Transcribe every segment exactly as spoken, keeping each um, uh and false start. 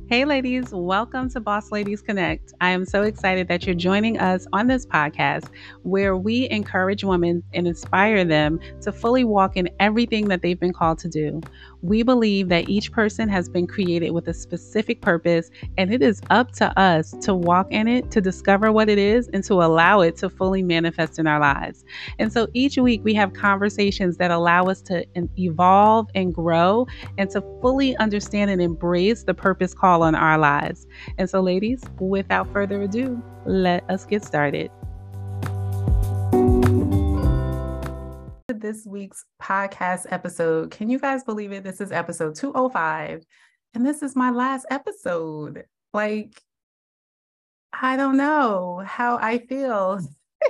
Hey, ladies, welcome to Boss Ladies Connect. I am so excited that you're joining us on this podcast where we encourage women and inspire them to fully walk in everything that they've been called to do. We believe that each person has been created with a specific purpose, and it is up to us to walk in it, to discover what it is, and to allow it to fully manifest in our lives. And so each week we have conversations that allow us to evolve and grow and to fully understand and embrace the purpose call on our lives. And so, ladies, without further ado, let us get started. This week's podcast episode, can you guys believe it? This is episode two oh five, and this is my last episode. Like, I don't know how I feel.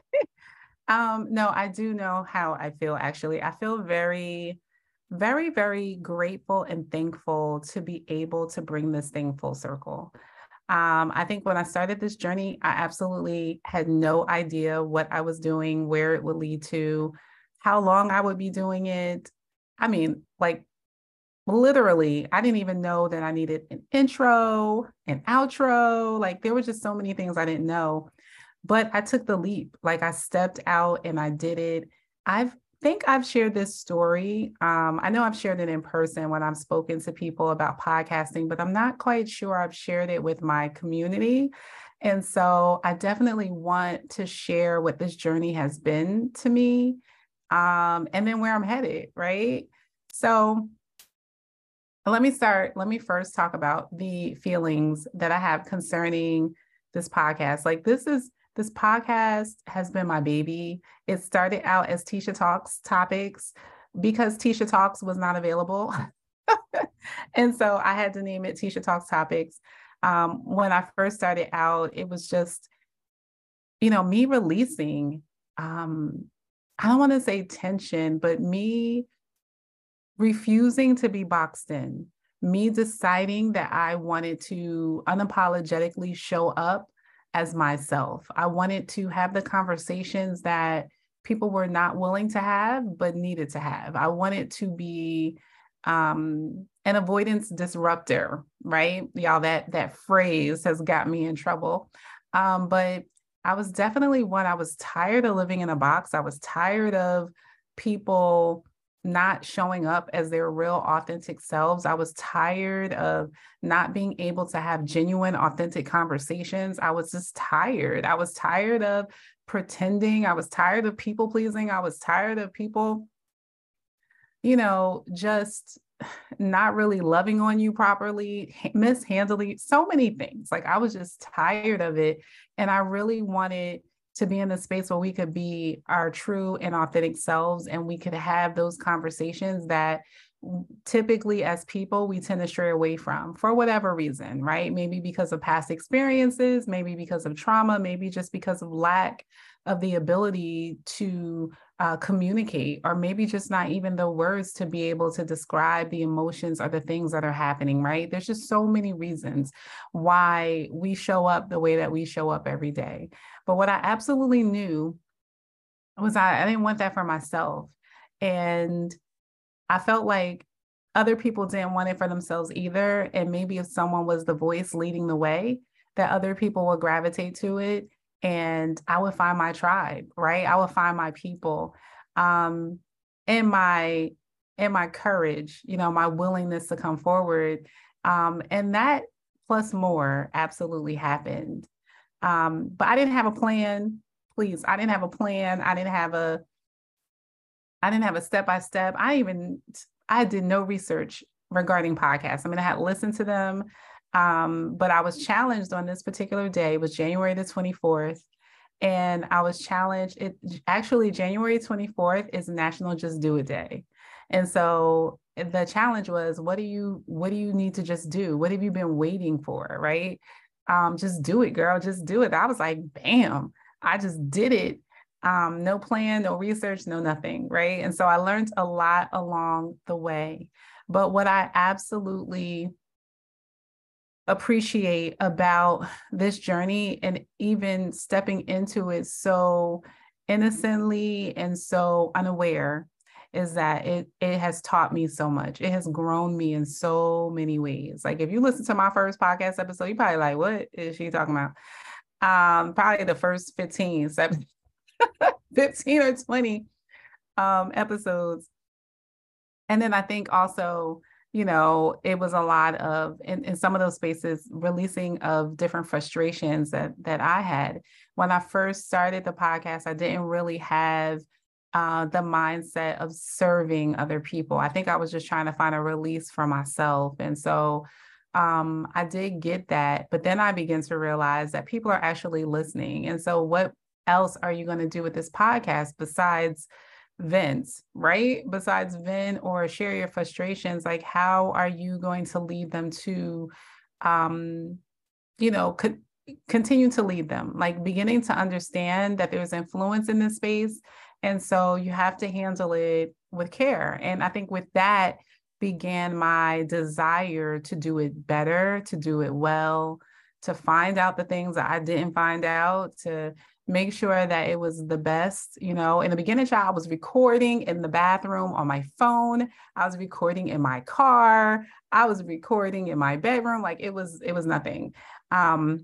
um, no, I do know how I feel, actually. I feel very very, very grateful and thankful to be able to bring this thing full circle. Um, I think when I started this journey, I absolutely had no idea what I was doing, where it would lead to, how long I would be doing it. I mean, like literally, I didn't even know that I needed an intro, an outro. Like there were just so many things I didn't know, but I took the leap. Like I stepped out and I did it. I've think I've shared this story. Um, I know I've shared it in person when I've spoken to people about podcasting, but I'm not quite sure I've shared it with my community. And so I definitely want to share what this journey has been to me, um, and then where I'm headed, right? So let me start. Let me first talk about the feelings that I have concerning this podcast. Like this is This podcast has been my baby. It started out as Tisha Talks Topics because Tisha Talks was not available. And so I had to name it Tisha Talks Topics. Um, when I first started out, it was just, you know, me releasing, um, I don't want to say tension, but me refusing to be boxed in, me deciding that I wanted to unapologetically show up as myself. I wanted to have the conversations that people were not willing to have, but needed to have. I wanted to be um, an avoidance disruptor, right? Y'all, that, that phrase has got me in trouble. Um, but I was definitely one, I was tired of living in a box. I was tired of people not showing up as their real authentic selves. I was tired of not being able to have genuine, authentic conversations. I was just tired. I was tired of pretending. I was tired of people pleasing. I was tired of people, you know, just not really loving on you properly, mishandling so many things. Like I was just tired of it. And I really wanted to be in a space where we could be our true and authentic selves, and we could have those conversations that typically as people we tend to stray away from for whatever reason, right? Maybe because of past experiences, maybe because of trauma, maybe just because of lack of the ability to uh, communicate, or maybe just not even the words to be able to describe the emotions or the things that are happening, right? There's just so many reasons why we show up the way that we show up every day. But what I absolutely knew was I, I didn't want that for myself. And I felt like other people didn't want it for themselves either. And maybe if someone was the voice leading the way, that other people would gravitate to it. And I would find my tribe, right? I would find my people. Um, and my and my courage, you know, my willingness to come forward. Um, and that plus more absolutely happened. Um, but I didn't have a plan. Please, I didn't have a plan. I didn't have a I didn't have a step-by-step. I even, I did no research regarding podcasts. I mean, I had listened to them, um, but I was challenged on this particular day. It was January the twenty-fourth. And I was challenged. It actually, January twenty-fourth is National Just Do It Day. And so the challenge was, what do you, what do you need to just do? What have you been waiting for, right? Um, just do it, girl, just do it. I was like, bam, I just did it. Um, no plan, no research, no nothing, right? And so I learned a lot along the way. But what I absolutely appreciate about this journey, and even stepping into it so innocently and so unaware, is that it it has taught me so much. It has grown me in so many ways. Like if you listen to my first podcast episode, you probably like, what is she talking about? Um, probably the first fifteen, seventeen, fifteen or twenty um episodes. And then I think also, you know, it was a lot of in, in some of those spaces, releasing of different frustrations that that I had. When I first started the podcast, I didn't really have uh, the mindset of serving other people. I think I was just trying to find a release for myself. And so um, I did get that, but then I began to realize that people are actually listening. And so what else are you going to do with this podcast besides vent, right? Besides vent or share your frustrations, like how are you going to lead them to, um, you know, co- continue to lead them, like beginning to understand that there's influence in this space. And so you have to handle it with care. And I think with that began my desire to do it better, to do it well, to find out the things that I didn't find out, to make sure that it was the best. You know, in the beginning, child, I was recording in the bathroom on my phone. I was recording in my car. I was recording in my bedroom. Like it was, it was nothing. Um,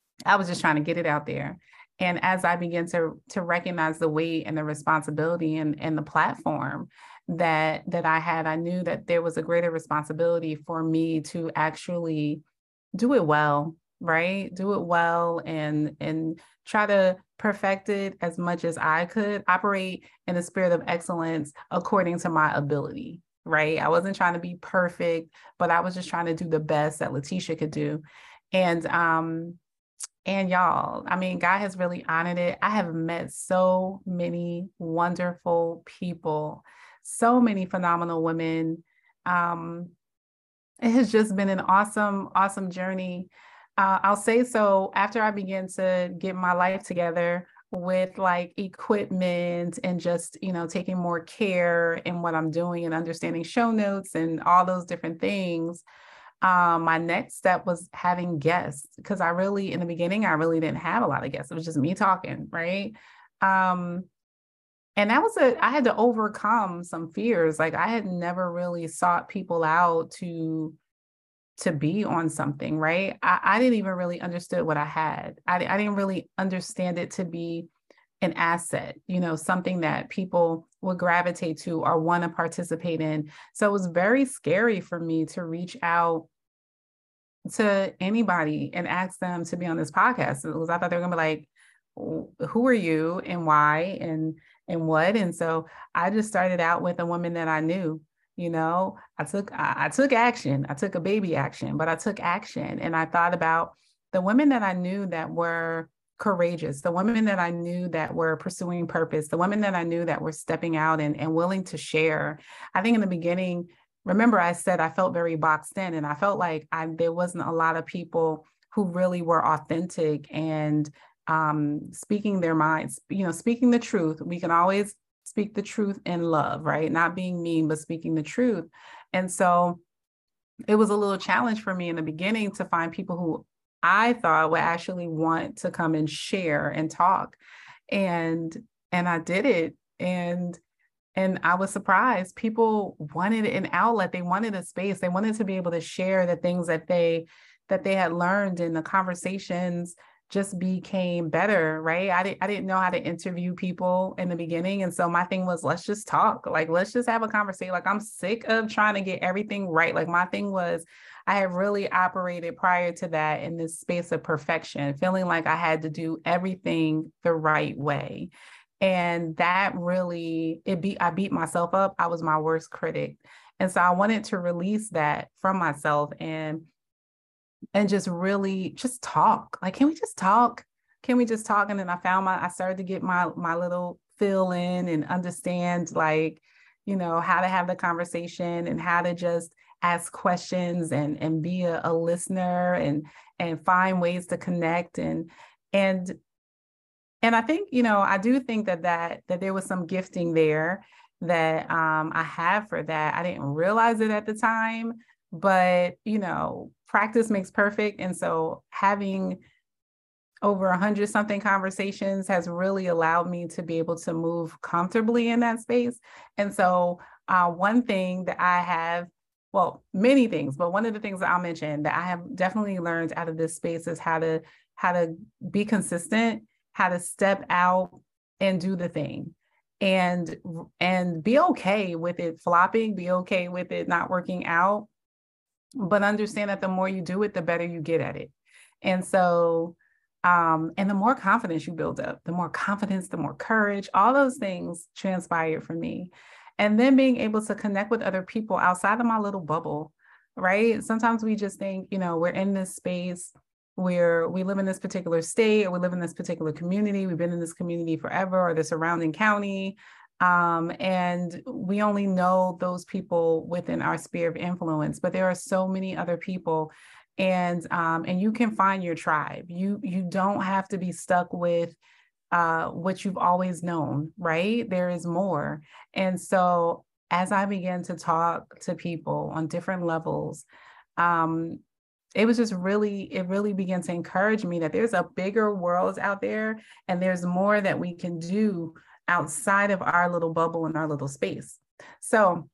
I was just trying to get it out there. And as I began to, to recognize the weight and the responsibility and, and the platform that, that I had, I knew that there was a greater responsibility for me to actually do it well, right? Do it well and, and try to perfect it as much as I could, operate in a spirit of excellence according to my ability, right? I wasn't trying to be perfect, but I was just trying to do the best that Letitia could do. And, um, and y'all, I mean, God has really honored it. I have met so many wonderful people, so many phenomenal women. Um, it has just been an awesome, awesome journey. Uh, I'll say so after I began to get my life together with like equipment and just, you know, taking more care in what I'm doing and understanding show notes and all those different things. Um, my next step was having guests because I really, in the beginning, I really didn't have a lot of guests. It was just me talking, right? Um, and that was a, I had to overcome some fears. Like I had never really sought people out to, to be on something, right? I, I didn't even really understood what I had. I, I didn't really understand it to be an asset, you know, something that people would gravitate to or want to participate in. So it was very scary for me to reach out to anybody and ask them to be on this podcast. It was, I thought they were gonna be like, who are you and why and and what? And so I just started out with a woman that I knew. You know, I took I, I took action. I took a baby action, but I took action and I thought about the women that I knew that were courageous, the women that I knew that were pursuing purpose, the women that I knew that were stepping out and, and willing to share. I think in the beginning, remember I said I felt very boxed in and I felt like I, there wasn't a lot of people who really were authentic and um, speaking their minds, you know, speaking the truth. We can always speak the truth in love, right? Not being mean, but speaking the truth. And so it was a little challenge for me in the beginning to find people who I thought would actually want to come and share and talk. And, and I did it. And, and I was surprised. People wanted an outlet. They wanted a space. They wanted to be able to share the things that they, that they had learned in the conversations just became better, right? I didn't, I didn't know how to interview people in the beginning. And so my thing was, let's just talk. Like, let's just have a conversation. Like, I'm sick of trying to get everything right. Like my thing was, I had really operated prior to that in this space of perfection, feeling like I had to do everything the right way. And that really, it beat, I beat myself up. I was my worst critic. And so I wanted to release that from myself and and just really just talk. Like, can we just talk? Can we just talk? And then I found my, I started to get my, my little fill in and understand like, you know, how to have the conversation and how to just ask questions and, and be a, a listener and, and find ways to connect. And, and, and I think, you know, I do think that, that, that there was some gifting there that um, I have for that. I didn't realize it at the time, but, you know, practice makes perfect. And so having over a hundred something conversations has really allowed me to be able to move comfortably in that space. And so uh, one thing that I have, well, many things, but one of the things that I'll mention that I have definitely learned out of this space is how to how to be consistent, how to step out and do the thing. And and be okay with it flopping, be okay with it not working out, but understand that the more you do it, the better you get at it. And so um, and the more confidence you build up, the more confidence, the more courage, all those things transpired for me. And then being able to connect with other people outside of my little bubble, right? Sometimes we just think, you know, we're in this space where we live in this particular state, or we live in this particular community. We've been in this community forever, or the surrounding county. Um, and we only know those people within our sphere of influence, but there are so many other people, and um, and you can find your tribe. You you don't have to be stuck with uh, what you've always known, right? There is more. And so as I began to talk to people on different levels, um, it was just really, it really began to encourage me that there's a bigger world out there, and there's more that we can do outside of our little bubble and our little space. So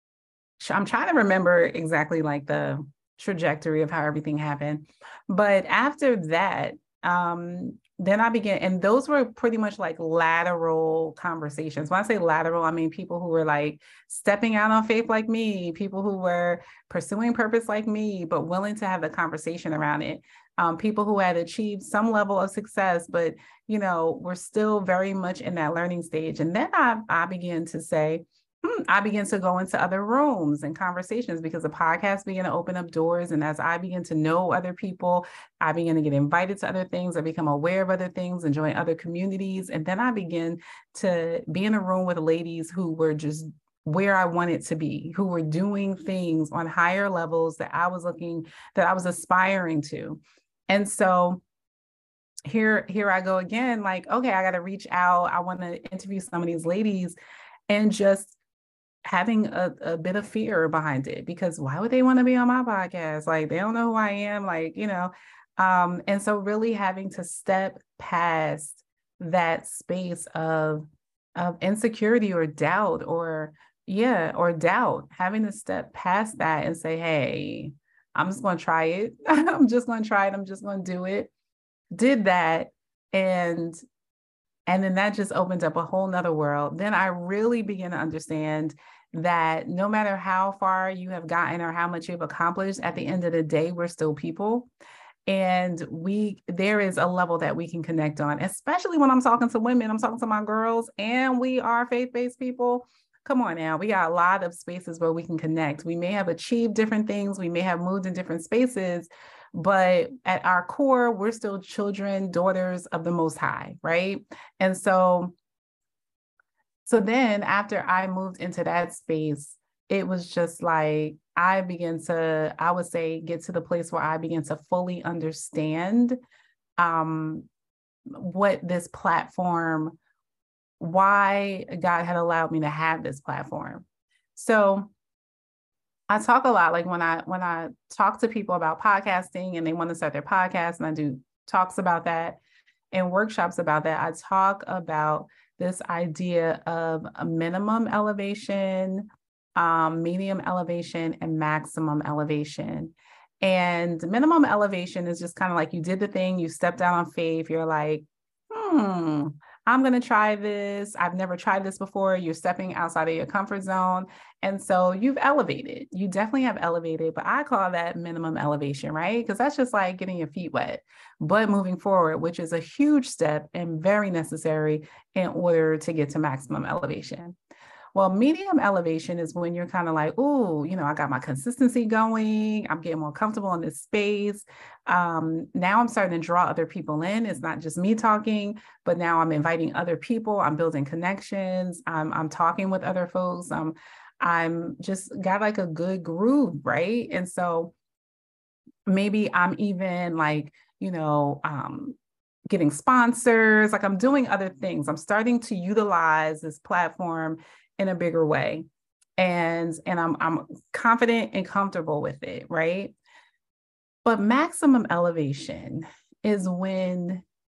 I'm trying to remember exactly like the trajectory of how everything happened. But after that, um, then I began, and those were pretty much like lateral conversations. When I say lateral, I mean people who were like stepping out on faith like me, people who were pursuing purpose like me, but willing to have the conversation around it. Um, people who had achieved some level of success, but, you know, we're still very much in that learning stage. And then I, I began to say, hmm, I began to go into other rooms and conversations, because the podcast began to open up doors. And as I began to know other people, I began to get invited to other things. I become aware of other things and join other communities. And then I began to be in a room with ladies who were just where I wanted to be, who were doing things on higher levels that I was looking, that I was aspiring to. And so here, here I go again, like, okay, I got to reach out. I want to interview some of these ladies, and just having a, a bit of fear behind it, because why would they want to be on my podcast? Like, they don't know who I am, like, you know. Um, and so really having to step past that space of, of insecurity or doubt, or yeah, or doubt, having to step past that and say, hey, I'm just going to try it. I'm just going to try it. I'm just going to do it. Did that. And And then that just opened up a whole nother world. Then I really began to understand that no matter how far you have gotten or how much you've accomplished, at the end of the day, we're still people. And we, there is a level that we can connect on, especially when I'm talking to women, I'm talking to my girls, and we are faith-based people. Come on now, we got a lot of spaces where we can connect. We may have achieved different things. We may have moved in different spaces, but at our core, we're still children, daughters of the Most High, right? And so, so then after I moved into that space, it was just like, I began to, I would say, get to the place where I began to fully understand um, what this platform, why God had allowed me to have this platform. So I talk a lot, like when I when I talk to people about podcasting and they want to start their podcast, and I do talks about that and workshops about that, I talk about this idea of a minimum elevation, um, medium elevation, and maximum elevation. And minimum elevation is just kind of like, you did the thing, you stepped out on faith, you're like, hmm, I'm going to try this. I've never tried this before. You're stepping outside of your comfort zone. And so you've elevated. You definitely have elevated, but I call that minimum elevation, right? Because that's just like getting your feet wet, but moving forward, which is a huge step and very necessary in order to get to maximum elevation. Well, medium elevation is when you're kind of like, oh, you know, I got my consistency going. I'm getting more comfortable in this space. Um, now I'm starting to draw other people in. It's not just me talking, but now I'm inviting other people. I'm building connections. I'm, I'm talking with other folks. I'm, I'm just got like a good groove, right? And so maybe I'm even like, you know, um, getting sponsors, like I'm doing other things. I'm starting to utilize this platform in a bigger way. And, and I'm, I'm confident and comfortable with it, right? But maximum elevation is when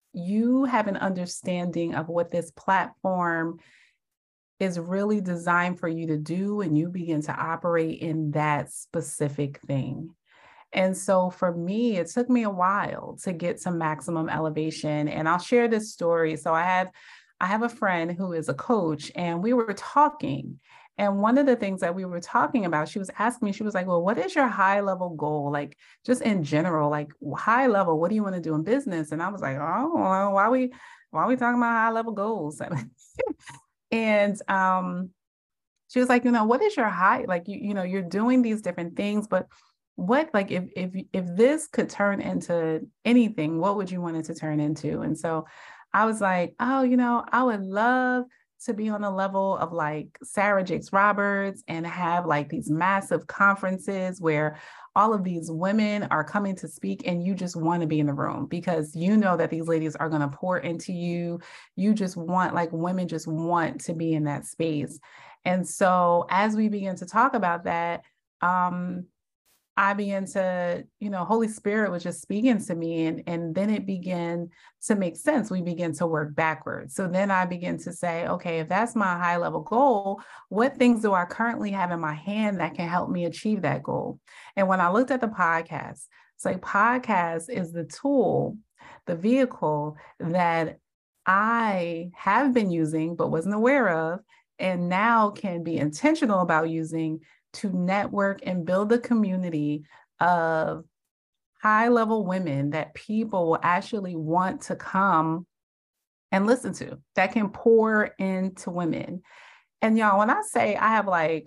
you have an understanding of what this platform is really designed for you to do, and you begin to operate in that specific thing. And so for me, it took me a while to get to maximum elevation. And I'll share this story. So I have I have a friend who is a coach, and we were talking. And one of the things that we were talking about, she was asking me, she was like, well, what is your high level goal? Like, just in general, like high level, what do you want to do in business? And I was like, oh, well, why are we, why are we talking about high level goals? and um, she was like, you know, what is your high? Like, you, you know, you're doing these different things, but what, like, if, if, if this could turn into anything, what would you want it to turn into? And so I was like, oh, you know, I would love to be on the level of like Sarah Jakes Roberts and have like these massive conferences where all of these women are coming to speak and you just want to be in the room because you know that these ladies are going to pour into you. You just want, like, women just want to be in that space. And so as we begin to talk about that, um, I began to, you know, Holy Spirit was just speaking to me, and, and then it began to make sense. We begin to work backwards. So then I began to say, okay, if that's my high level goal, what things do I currently have in my hand that can help me achieve that goal? And when I looked at the podcast, it's like podcast is the tool, the vehicle that I have been using, but wasn't aware of, and now can be intentional about using to network and build a community of high-level women that people will actually want to come and listen to, that can pour into women. And y'all, when I say I have like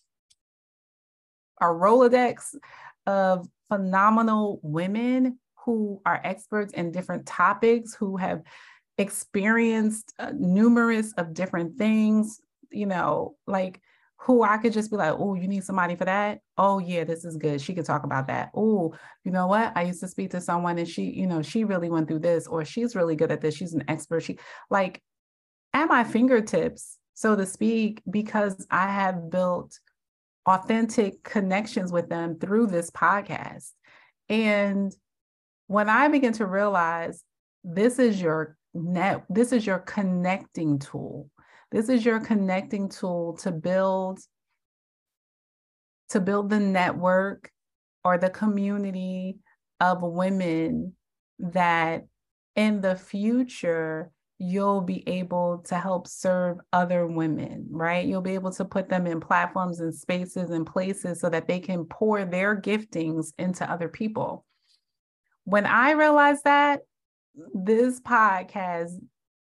a Rolodex of phenomenal women who are experts in different topics, who have experienced uh, numerous of different things, you know, like, who I could just be like, oh, you need somebody for that? Oh, yeah, this is good. She could talk about that. Oh, you know what? I used to speak to someone and she, you know, she really went through this, or she's really good at this. She's an expert. She, like, at my fingertips, so to speak, because I have built authentic connections with them through this podcast. And when I begin to realize this is your net, this is your connecting tool. This is your connecting tool to build, to build the network or the community of women that in the future, you'll be able to help serve other women, right? You'll be able to put them in platforms and spaces and places so that they can pour their giftings into other people. When I realized that, this podcast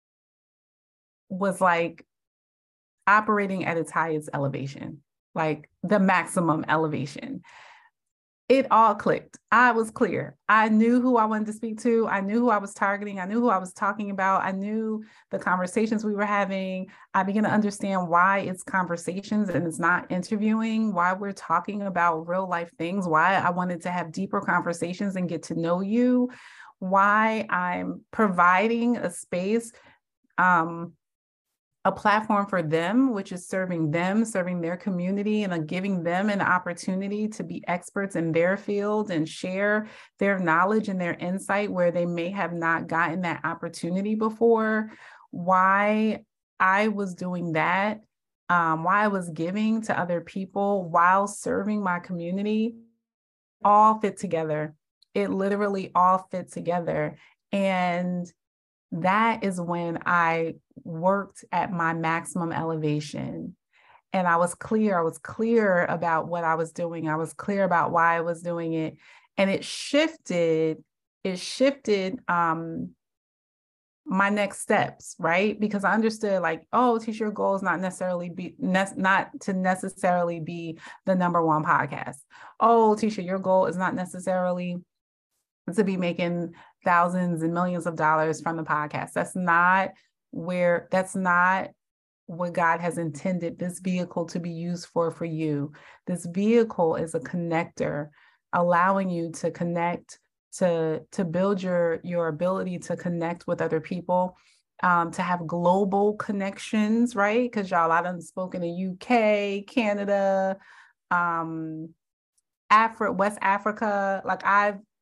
was like operating at its highest elevation, like the maximum elevation. It all clicked. I was clear. I knew who I wanted to speak to. I knew who I was targeting. I knew who I was talking about. I knew the conversations we were having. I began to understand why it's conversations and it's not interviewing, why we're talking about real life things, why I wanted to have deeper conversations and get to know you, why I'm providing a space, um, a platform for them, which is serving them, serving their community, and uh, giving them an opportunity to be experts in their field and share their knowledge and their insight where they may have not gotten that opportunity before. Why I was doing that, um, why I was giving to other people while serving my community, all fit together. It literally all fit together. And that is when I worked at my maximum elevation. And I was clear, I was clear about what I was doing. I was clear about why I was doing it. And it shifted, it shifted um, my next steps, right? Because I understood, like, oh, Tisha, your goal is not necessarily be ne- not to necessarily be the number one podcast. Oh, Tisha, your goal is not necessarily to be making thousands and millions of dollars from the podcast. That's not where, that's not what God has intended this vehicle to be used for for you. This vehicle is a connector, allowing you to connect, to, to build your, your ability to connect with other people, um, to have global connections, right? Because y'all, I done spoken in U K, Canada, um, Afri- West Africa. Like, I've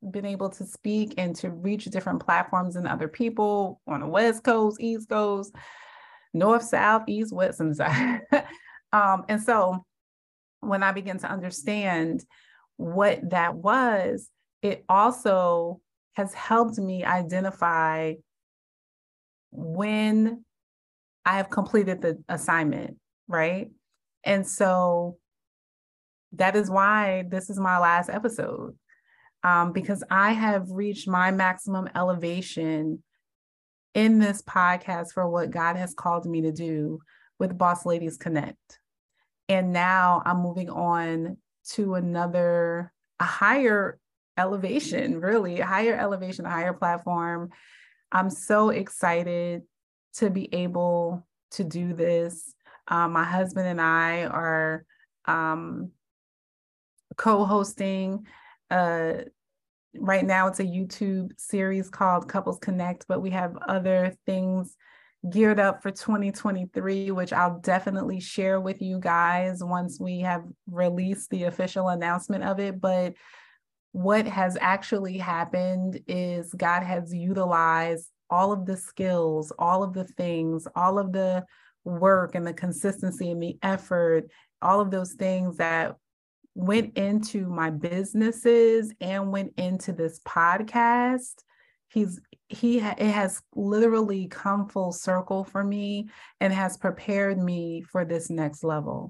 been able to speak and to reach different platforms and other people on the West Coast, East Coast, North, South, East, West, and South. um, and so when I began to understand what that was, it also has helped me identify when I have completed the assignment, right? And so that is why this is my last episode, um, because I have reached my maximum elevation in this podcast for what God has called me to do with Boss Ladies Connect. And now I'm moving on to another, a higher elevation, really, a higher elevation, a higher platform. I'm so excited to be able to do this. Um, my husband and I are um, co-hosting. Uh, right now, it's a YouTube series called Couples Connect, but we have other things geared up for twenty twenty-three, which I'll definitely share with you guys once we have released the official announcement of it. But what has actually happened is God has utilized all of the skills, all of the things, all of the work and the consistency and the effort, all of those things that went into my businesses and went into this podcast. He's he ha- it has literally come full circle for me and has prepared me for this next level.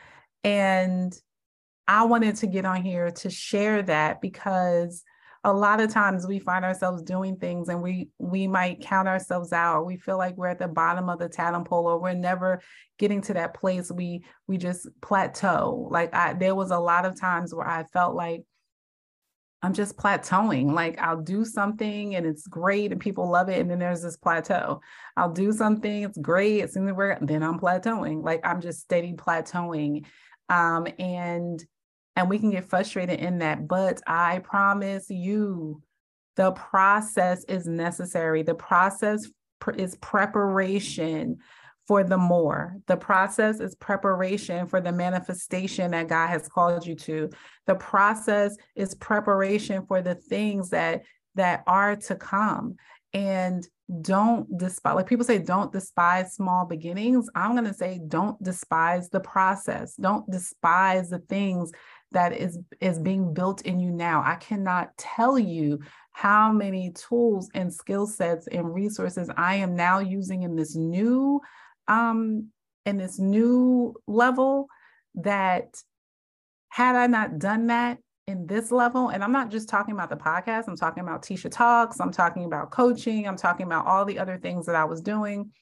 And I wanted to get on here to share that, because a lot of times we find ourselves doing things and we we might count ourselves out. We feel like we're at the bottom of the totem pole, or we're never getting to that place. We we just plateau. Like I, there was a lot of times where I felt like I'm just plateauing. Like I'll do something and it's great and people love it, and then there's this plateau. I'll do something, it's great, it's in the work, then I'm plateauing. Like I'm just steady plateauing, um, and and we can get frustrated in that. But I promise you, the process is necessary. The process pr- is preparation for the more. The process is preparation for the manifestation that God has called you to. The process is preparation for the things that that are to come. And don't despise, like people say, don't despise small beginnings. I'm going to say, don't despise the process. Don't despise the things that is, is being built in you now. I cannot tell you how many tools and skill sets and resources I am now using in this new um, in this new level, that had I not done that in this level, and I'm not just talking about the podcast, I'm talking about Tisha Talks, I'm talking about coaching, I'm talking about all the other things that I was doing.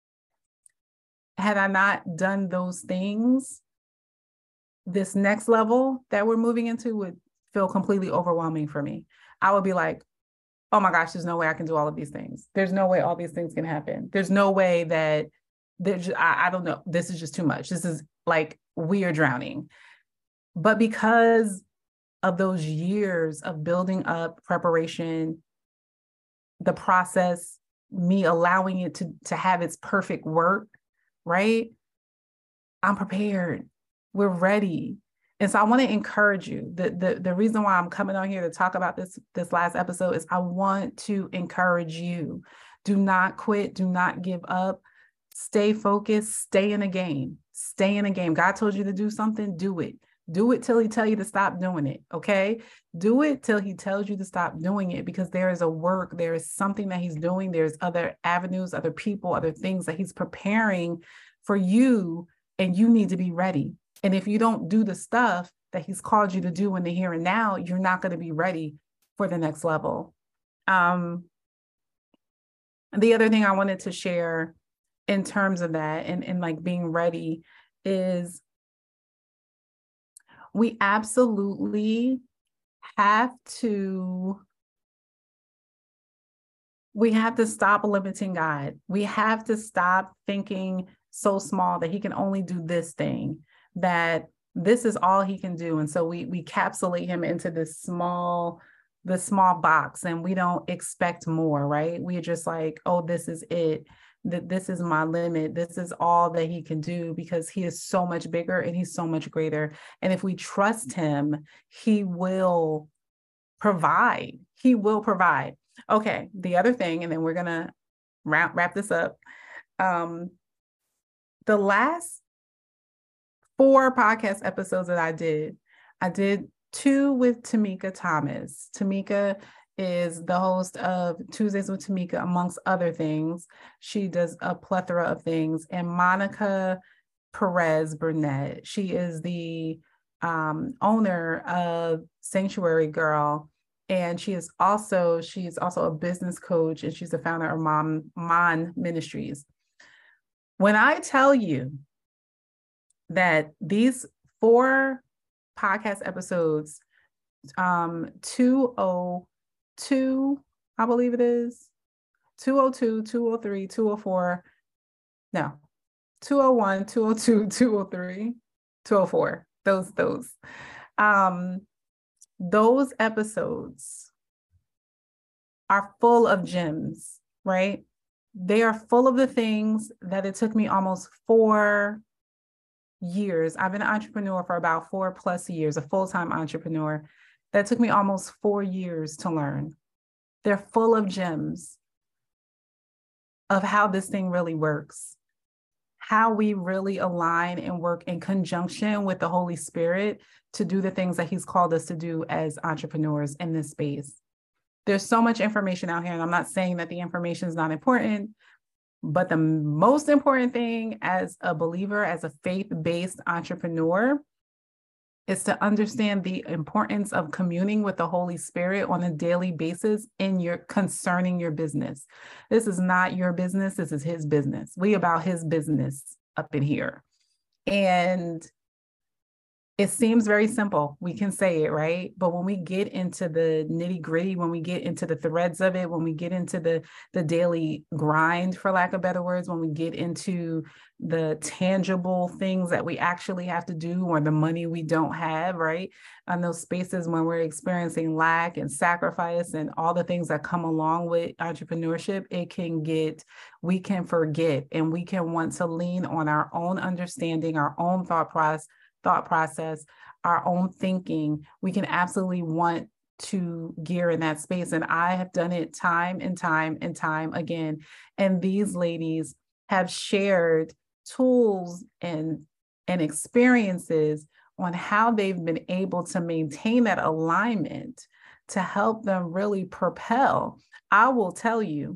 Had I not done those things, this next level that we're moving into would feel completely overwhelming for me. I would be like, oh my gosh, there's no way I can do all of these things. There's no way all these things can happen. There's no way that there's, I, I don't know, this is just too much. This is like, we are drowning. But because of those years of building up preparation, the process, me allowing it to, to have its perfect work, right? I'm prepared. We're ready. And so I want to encourage you. The, the, the reason why I'm coming on here to talk about this, this last episode is I want to encourage you. Do not quit. Do not give up. Stay focused. Stay in a game. Stay in a game. God told you to do something, do it. Do it till he tell you to stop doing it, okay? Do it till he tells you to stop doing it, because there is a work, there is something that he's doing. There's other avenues, other people, other things that he's preparing for you, and you need to be ready. And if you don't do the stuff that he's called you to do in the here and now, you're not going to be ready for the next level. Um, the other thing I wanted to share in terms of that and, and like being ready is we absolutely have to, we have to stop limiting God. We have to stop thinking so small that he can only do this thing, that this is all he can do. And so we we capsulate him into this small, this small box, and we don't expect more, right? We're just like, oh, this is it. That this is my limit. This is all that he can do, because he is so much bigger and he's so much greater. And if we trust him, he will provide. He will provide. Okay. The other thing, and then we're going to wrap, wrap this up. Um, the last four podcast episodes that I did, I did two with Tamika Thomas. Tamika is the host of Tuesdays with Tamika, amongst other things. She does a plethora of things. And Monica Perez Burnett, she is the um, owner of Sanctuary Girl. And she is also, she's also a business coach, and she's the founder of Mom, Mon Ministries. When I tell you that these four podcast episodes, um, two oh two, I believe it is, two oh two, two oh three, two oh four, no, two oh one, two oh two, two oh three, two oh four, those, those, um, those episodes are full of gems, right? They are full of the things that it took me almost four years. I've been an entrepreneur for about four plus years, a full-time entrepreneur. That took me almost four years to learn. They're full of gems of how this thing really works, how we really align and work in conjunction with the Holy Spirit to do the things that he's called us to do as entrepreneurs in this space. There's so much information out here, and I'm not saying that the information is not important, but the most important thing as a believer, as a faith-based entrepreneur, is to understand the importance of communing with the Holy Spirit on a daily basis in your concerning your business. This is not your business. This is his business. We about his business up in here. And it seems very simple. We can say it, right? But when we get into the nitty gritty, when we get into the threads of it, when we get into the, the daily grind, for lack of better words, when we get into the tangible things that we actually have to do, or the money we don't have, right? And those spaces when we're experiencing lack and sacrifice and all the things that come along with entrepreneurship, it can get, we can forget, and we can want to lean on our own understanding, our own thought process, thought process, our own thinking. We can absolutely want to gear in that space. And I have done it time and time and time again. And these ladies have shared tools and, and experiences on how they've been able to maintain that alignment to help them really propel. I will tell you,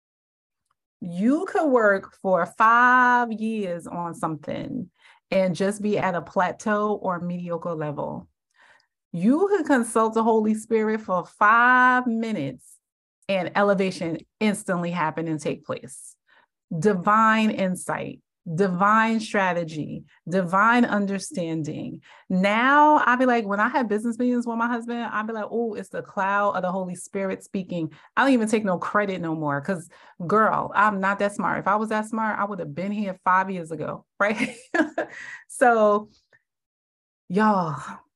you could work for five years on something and just be at a plateau or mediocre level. You could consult the Holy Spirit for five minutes and elevation instantly happen and take place. Divine insight, divine strategy, divine understanding. Now I'll be like, when I have business meetings with my husband, I'll be like, oh, it's the cloud of the Holy Spirit speaking. I don't even take no credit no more, because girl, I'm not that smart. If I was that smart, I would have been here five years ago, right? So y'all,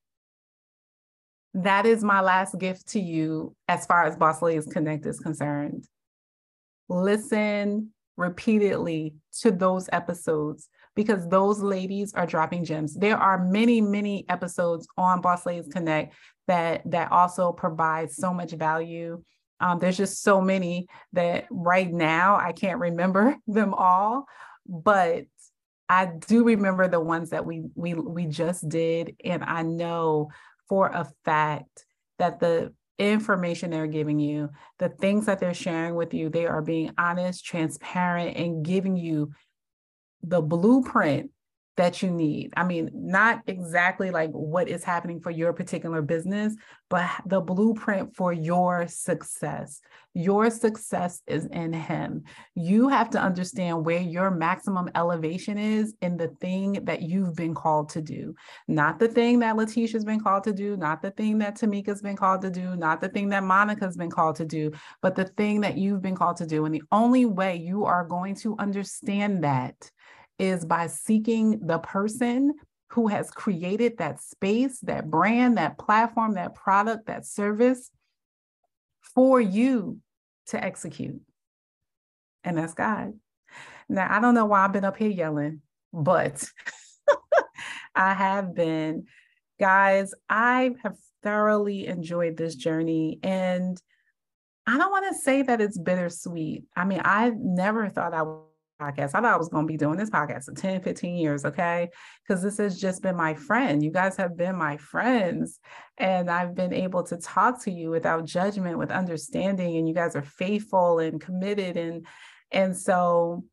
that is my last gift to you as far as Boss Ladies Connect is concerned. Listen repeatedly to those episodes, because those ladies are dropping gems. There are many, many episodes on Boss Ladies Connect that, that also provide so much value. Um, there's just so many that right now I can't remember them all, but I do remember the ones that we we we just did. And I know for a fact that the information they're giving you, the things that they're sharing with you, they are being honest, transparent, and giving you the blueprint that you need. I mean, not exactly like what is happening for your particular business, but the blueprint for your success. Your success is in him. You have to understand where your maximum elevation is in the thing that you've been called to do. Not the thing that Letitia's been called to do, not the thing that Tamika's been called to do, not the thing that Monica's been called to do, but the thing that you've been called to do. And the only way you are going to understand that is by seeking the person who has created that space, that brand, that platform, that product, that service for you to execute. And that's God. Now, I don't know why I've been up here yelling, but I have been. Guys, I have thoroughly enjoyed this journey, and I don't want to say that it's bittersweet. I mean, I never thought I would podcast. I thought I was going to be doing this podcast for ten, fifteen years, okay? Because this has just been my friend. You guys have been my friends, and I've been able to talk to you without judgment, with understanding, and you guys are faithful and committed. And, and so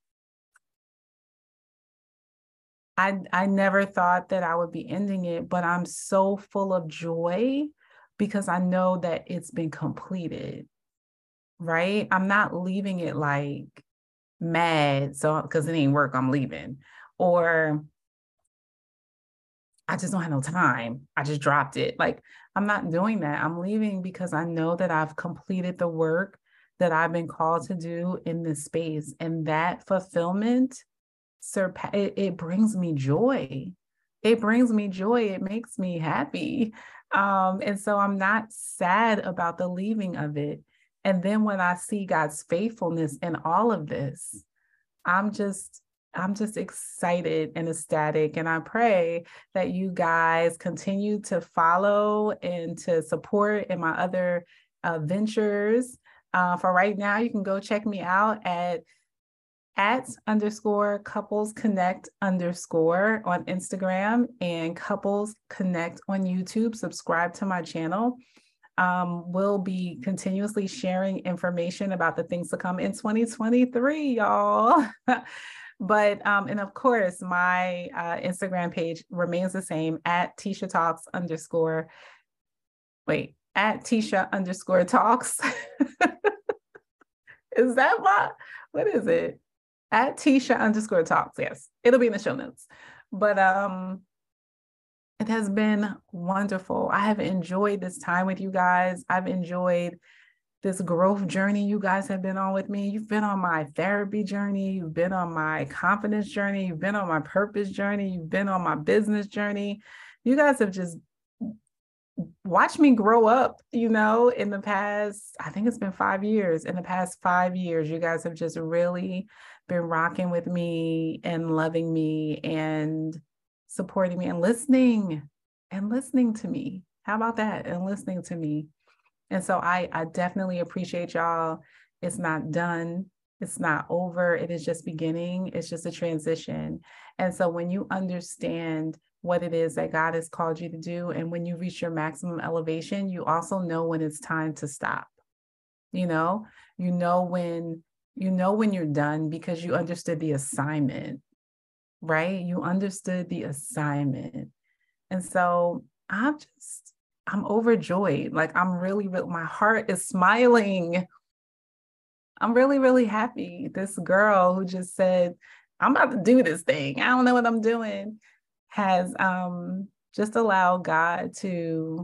I, I never thought that I would be ending it, but I'm so full of joy because I know that it's been completed, right? I'm not leaving it like mad, so because it ain't work, I'm leaving. Or I just don't have no time. I just dropped it. Like, I'm not doing that. I'm leaving because I know that I've completed the work that I've been called to do in this space. And that fulfillment surpa- it, it brings me joy. It brings me joy. It makes me happy. Um, and so I'm not sad about the leaving of it. And then when I see God's faithfulness in all of this, I'm just, I'm just excited and ecstatic. And I pray that you guys continue to follow and to support in my other uh, ventures. Uh, for right now, you can go check me out at at underscore couples connect underscore on Instagram and couples connect on YouTube. Subscribe to my channel. Um, we'll be continuously sharing information about the things to come in twenty twenty-three, y'all. But, um, and of course, my uh, Instagram page remains the same at Tisha Talks underscore, wait, at Tisha underscore Talks. Is that my, what is it? At Tisha underscore Talks, yes. It'll be in the show notes. But um, it has been wonderful. I have enjoyed this time with you guys. I've enjoyed this growth journey you guys have been on with me. You've been on my therapy journey. You've been on my confidence journey. You've been on my purpose journey. You've been on my business journey. You guys have just watched me grow up, you know, in the past, I think it's been five years. In the past five years, you guys have just really been rocking with me and loving me and supporting me and listening and listening to me. How about that? And listening to me. And so I, I definitely appreciate y'all. It's not done. It's not over. It is just beginning. It's just a transition. And so when you understand what it is that God has called you to do, and when you reach your maximum elevation, you also know when it's time to stop. You know, you know when, you know when you're done because you understood the assignment, right? You understood the assignment. And so I'm just, I'm overjoyed. Like I'm really, really, my heart is smiling. I'm really, really happy. This girl who just said, I'm about to do this thing. I don't know what I'm doing, has um, just allowed God to,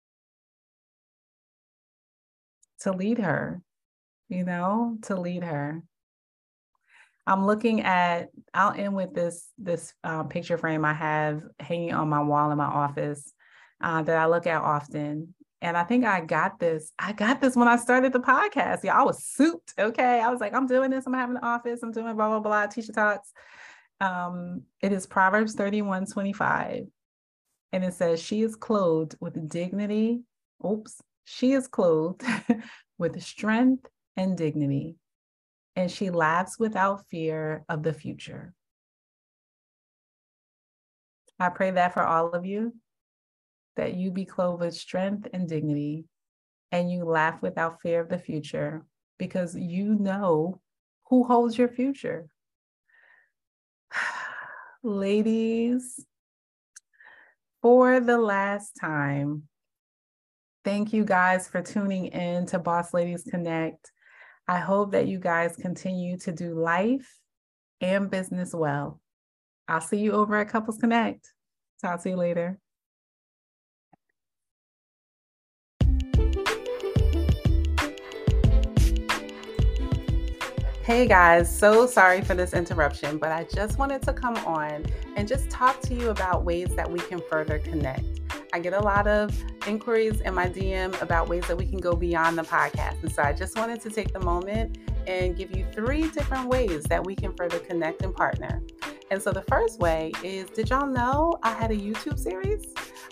to lead her, you know, to lead her. I'm looking at, I'll end with this, this um, picture frame I have hanging on my wall in my office uh, that I look at often. And I think I got this, I got this when I started the podcast. Yeah, I was souped, okay? I was like, I'm doing this, I'm having an office, I'm doing blah, blah, blah, Tisha Talks. Um, it is Proverbs thirty-one twenty-five. And it says, she is clothed with dignity. Oops. She is clothed with strength and dignity, and she laughs without fear of the future. I pray that for all of you, that you be clothed with strength and dignity, and you laugh without fear of the future, because you know who holds your future. Ladies, for the last time, thank you guys for tuning in to Boss Ladies Connect. I hope that you guys continue to do life and business well. I'll see you over at Couples Connect. Talk to you later. Hey guys, so sorry for this interruption, but I just wanted to come on and just talk to you about ways that we can further connect. I get a lot of inquiries in my D M about ways that we can go beyond the podcast. And so I just wanted to take the moment and give you three different ways that we can further connect and partner. And so the first way is, did y'all know I had a YouTube series?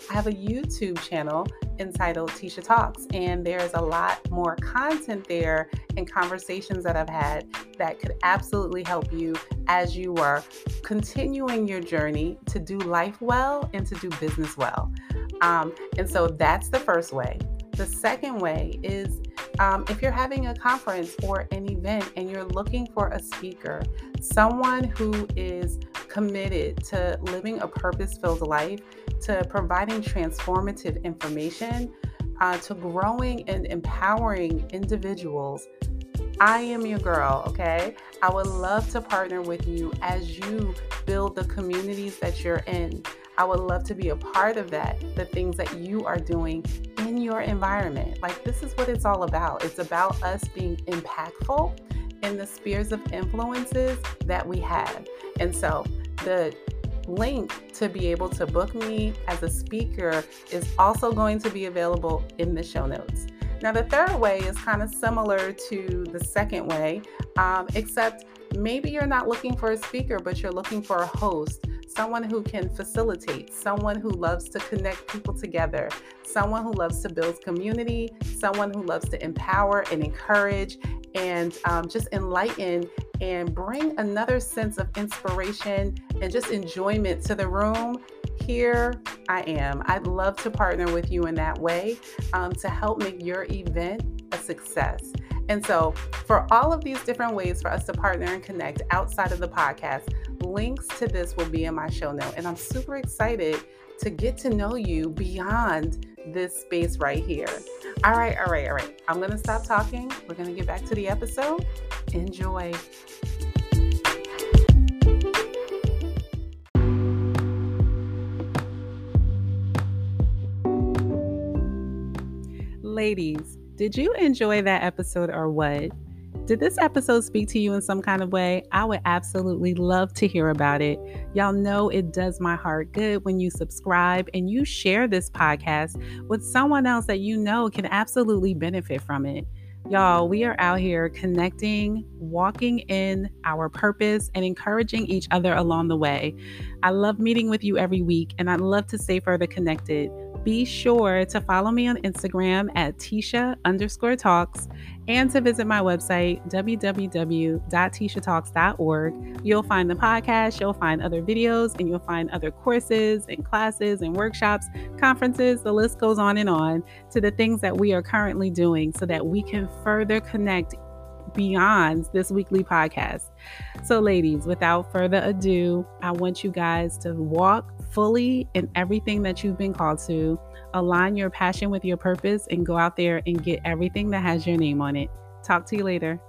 I have a YouTube channel entitled Tisha Talks, and there's a lot more content there and conversations that I've had that could absolutely help you as you are continuing your journey to do life well and to do business well. Um, and so that's the first way. The second way is um, if you're having a conference or an event and you're looking for a speaker, someone who is committed to living a purpose-filled life, to providing transformative information, uh, to growing and empowering individuals, I am your girl, okay? I would love to partner with you as you build the communities that you're in. I would love to be a part of that, the things that you are doing in your environment. Like, this is what it's all about. It's about us being impactful in the spheres of influences that we have. And so the link to be able to book me as a speaker is also going to be available in the show notes. Now, the third way is kind of similar to the second way, um, except maybe you're not looking for a speaker, but you're looking for a host, someone who can facilitate, someone who loves to connect people together, someone who loves to build community, someone who loves to empower and encourage and um, just enlighten and bring another sense of inspiration and just enjoyment to the room. Here I am. I'd love to partner with you in that way um, to help make your event a success. And so for all of these different ways for us to partner and connect outside of the podcast, links to this will be in my show note. And I'm super excited to get to know you beyond this space right here. All right, all right, all right. I'm going to stop talking. We're going to get back to the episode. Enjoy. Ladies, did you enjoy that episode or what? Did this episode speak to you in some kind of way? I would absolutely love to hear about it. Y'all know it does my heart good when you subscribe and you share this podcast with someone else that you know can absolutely benefit from it. Y'all, we are out here connecting, walking in our purpose, and encouraging each other along the way. I love meeting with you every week, and I'd love to stay further connected. Be sure to follow me on Instagram at Tisha underscore talks and to visit my website, w w w dot tisha talks dot org. You'll find the podcast, you'll find other videos, and you'll find other courses and classes and workshops, conferences, the list goes on and on, to the things that we are currently doing so that we can further connect beyond this weekly podcast. So ladies, without further ado, I want you guys to walk fully in everything that you've been called to, align your passion with your purpose, and go out there and get everything that has your name on it. Talk to you later.